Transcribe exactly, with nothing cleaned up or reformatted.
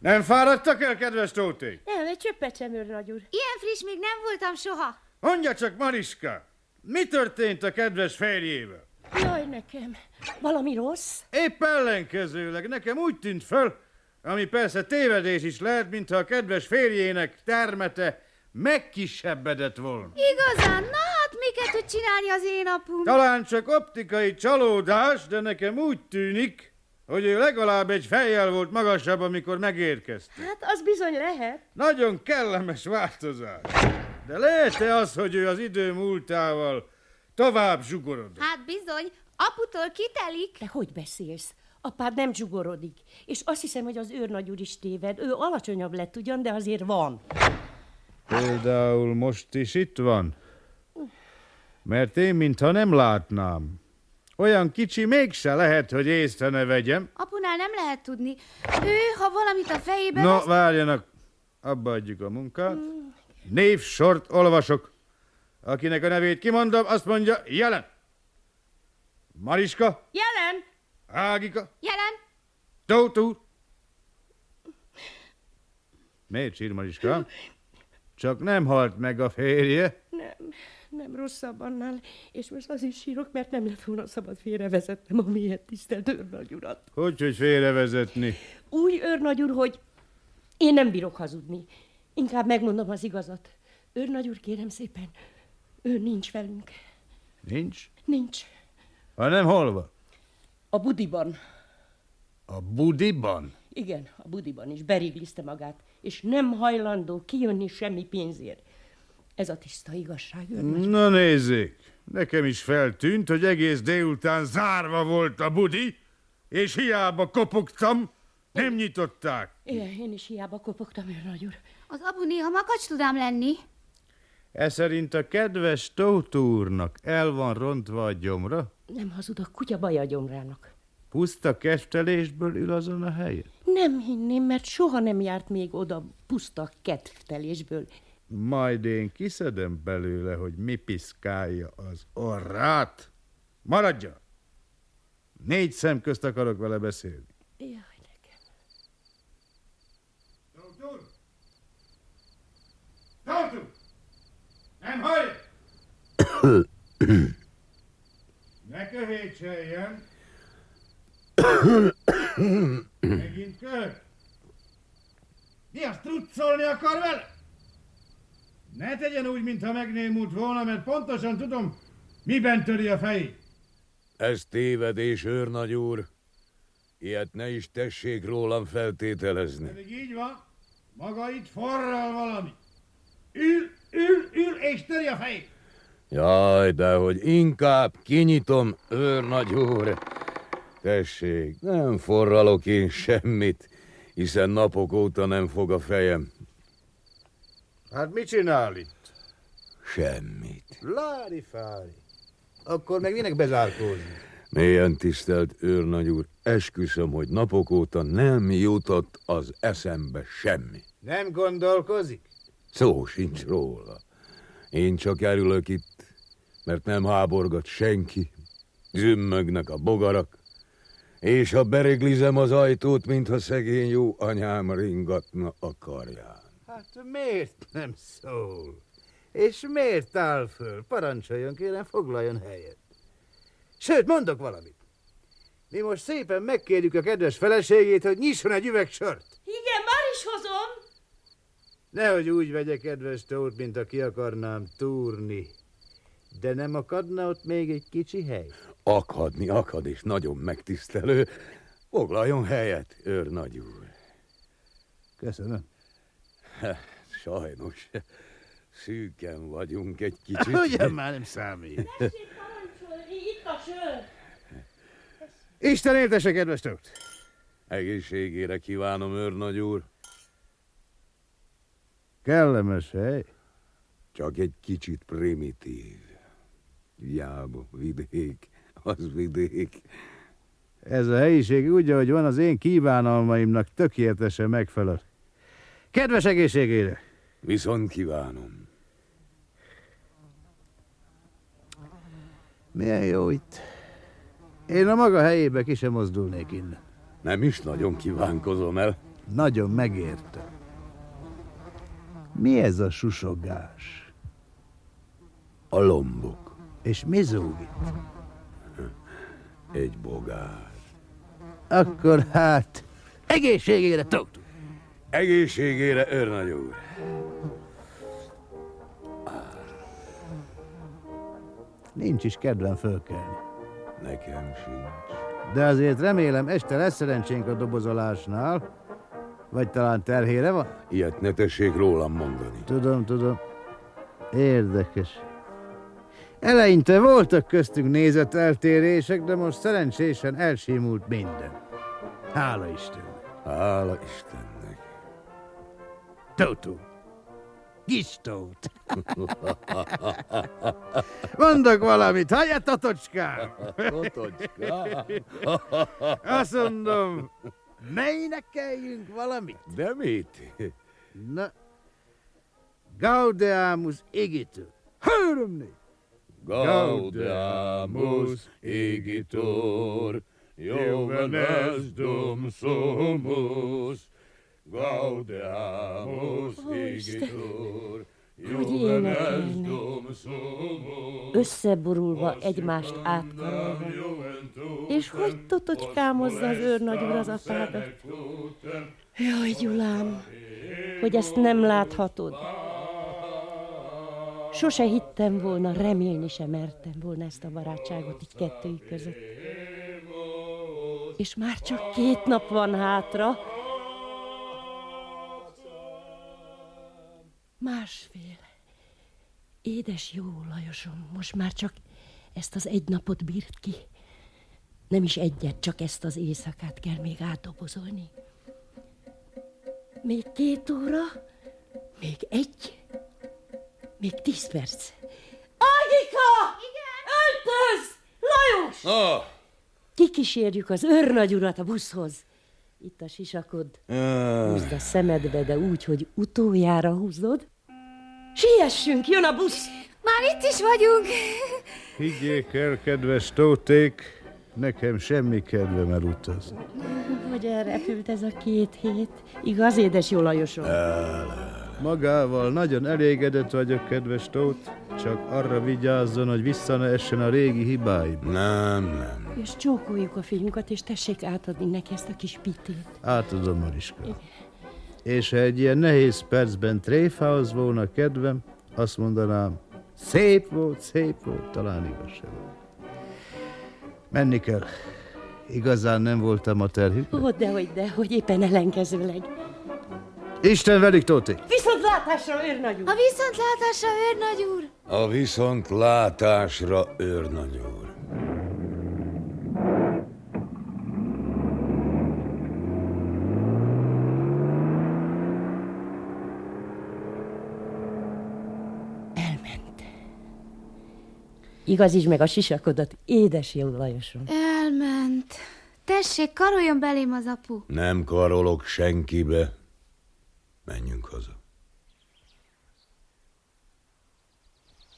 Nem fáradtak el, kedves Tóték? Nem, egy csöppet sem, őrnagy úr. Ilyen friss még nem voltam soha. Mondja csak, Mariska, mi történt a kedves férjével? Jaj, nekem. Valami rossz? Épp ellenkezőleg, nekem úgy tűnt föl, ami persze tévedés is lehet, mintha a kedves férjének termete megkisebbedett volna. Igazán? Na hát miket tud csinálni az én apum? Talán csak optikai csalódás, de nekem úgy tűnik, hogy ő legalább egy fejjel volt magasabb, amikor megérkeztek. Hát az bizony lehet. Nagyon kellemes változás. De lehet-e az, hogy ő az idő múltával tovább zsugorodott? Hát bizony, aputól kitelik. De hogy beszélsz? Apád nem zsugorodik. És azt hiszem, hogy az őrnagy úr is téved. Ő alacsonyabb lett ugyan, de azért van. Például most is itt van. Mert én mintha nem látnám. Olyan kicsi mégse lehet, hogy észre ne vegyem. Apunál nem lehet tudni. Ő, ha valamit a fejébe No, vesz... várjanak, abba adjuk a munkát. Névsort olvasok. Akinek a nevét kimondom, azt mondja, jelen. Mariska. Jelen! Jelen! Ágika. Tóth úr. Miért sír, Mariska? Csak nem halt meg a férje. Nem, nem rosszabb annál. És most az is sírok, mert nem lett volna szabad félrevezetnem a miért tisztelt őrnagy urat. Hogy, hogy félrevezetni? Úgy, őrnagy úr, hogy én nem bírok hazudni. Inkább megmondom az igazat. Őrnagy úr, kérem szépen, ő nincs velünk. Nincs? Nincs. Hanem hol van? A budiban. A budiban? Igen, a budiban is beriglizte magát, és nem hajlandó kijönni semmi pénzért. Ez a tiszta igazság, őrnagy. Na nézzék, nekem is feltűnt, hogy egész délután zárva volt a budi, és hiába kopogtam, nem nyitották. Igen, én is hiába kopogtam, őrnagy úr. Az apu néha makacs tudám lenni. E szerint a kedves Tóth úrnak el van rontva a gyomra? Nem hazudok, kutya baj a gyomrának. Puszta kedvtelésből ül azon a helyen? Nem hinném, mert soha nem járt még oda puszta kedvtelésből. Majd én kiszedem belőle, hogy mi piszkálja az orrát. Maradjon! Négy szem közt akarok vele beszélni. Jaj, nekem. Tóth úr! Tóth úr! Nem hallja! Ne köhétseljen! Megint köhög? Mi azt truccolni akar vele? Ne tegyen úgy, mintha megnémult volna, mert pontosan tudom, miben töri a fejét. Ez tévedés, őrnagy úr. Ilyet ne is tessék rólam feltételezni. Pedig így van. Maga itt forral valami. Ül, ül, ül, és töri a fejét. Jaj, de hogy inkább kinyitom, őrnagy úr. Tessék, nem forralok én semmit, hiszen napok óta nem fog a fejem. Hát mit csinál itt? Semmit. Lári-fári. Akkor meg minek bezárkózni? Mélyen tisztelt őrnagy úr, esküszöm, hogy napok óta nem jutott az eszembe semmi. Nem gondolkozik? Szó sincs róla. Én csak erülök itt, mert nem háborgat senki. Zümmögnek a bogarak, és ha bereglizem az ajtót, mintha szegény jó anyám ringatna a karján. Hát miért nem szól? És miért áll föl? Parancsoljon, kérem, foglaljon helyet. Sőt, mondok valamit. Mi most szépen megkérjük a kedves feleségét, hogy nyisson egy üveg sört. Igen, már is hozom. Nehogy úgy vegye, kedves Tóth, mint aki akarnám túrni. De nem akadna ott még egy kicsi hely? Akadni akad, és nagyon megtisztelő. Foglaljon helyet, őrnagy úr. Köszönöm. Sajnos, szűken vagyunk egy kicsit. Ugyan már nem számít. Tessék parancsolni, itt a sör. Isten éltesse, kedves Tóth. Egészségére kívánom, őrnagy úr. Kellemes hely. Csak egy kicsit primitív. Jába, vidék, az vidék. Ez a helyiség úgy, ahogy van, az én kívánalmaimnak tökéletesen megfelel. Kedves egészségére! Viszont kívánom. Milyen jó itt. Én a maga helyébe ki sem mozdulnék innen. Nem is nagyon kívánkozom el. Nagyon megérte. Mi ez a susogás? A lombok. És mi zúg itt? Egy bogár. Akkor hát, egészségére, Tóth! Egészségére, őrnagy úr. Nincs is kedvem fölkelni. Nekem sincs. De azért remélem, este lesz szerencsénk a dobozolásnál. Vagy talán terhére van? Ilyet ne tessék rólam mondani. Tudom, tudom. Érdekes. Eleinte voltak köztünk nézeteltérések, de most szerencsésen elsimult minden. Hála Istennek. Hála Istennek. Tóth úr. Kis Tóth. Mondok valamit, hallja, Totocskám? Totocskám? Azt mondom, ne énekeljünk valamit? De mit? Na, Gaudeamus igitur. Hörömni! Gaudeamus igitur, Jovenes Dum sumus. Gaudeamus igitur, Jovenes Dum sumus. Összeborulva, egymást átkarolva. És hogy totocskámozza az őrnagy úr az apádat? Jaj, Gyulám, hogy ezt nem láthatod. Sose hittem volna, remélni sem mertem volna ezt a barátságot így kettőjük között. És már csak két nap van hátra. Másfél. Édes jó Lajosom, most már csak ezt az egy napot bírt ki. Nem is egyet, csak ezt az éjszakát kell még átdobozolni. Még két óra, még egy, még tíz perc. Ágika! Igen? Öltöz! Lajos! Ah. Kikísérjük az őrnagy urat a buszhoz. Itt a sisakod. Ah. Húzd a szemedbe, de úgy, hogy utoljára húzod. Siessünk, jön a busz! Már itt is vagyunk. Higgyék el, kedves Tóték, nekem semmi kedvem elutazni. Hogy elrepült ez a két hét. Igaz, édes jó Lajosom? Magával nagyon elégedett vagyok, kedves Tóth, csak arra vigyázzon, hogy vissza ne essen a régi hibáim. Nem, nem. És csókoljuk a fiunkat, és tessék átadni neki ezt a kis pitét. Átadom, Mariska. És ha egy ilyen nehéz percben tréfához volna kedvem, azt mondanám, szép volt, szép volt, talán igaz sem volt. Menni kell. Igazán nem voltam a terhük. Ó, dehogy, dehogy, éppen ellenkezőleg. Isten velük, Tóti! Viszontlátásra, őrnagy úr! A viszontlátásra, őrnagy úr! A viszontlátásra, őrnagy úr. Elment. Igazítsd meg a sisakodat, édes jó Lajosom. Elment. Tessék, karoljon belém az apu. Nem karolok senkibe. Menjünk haza.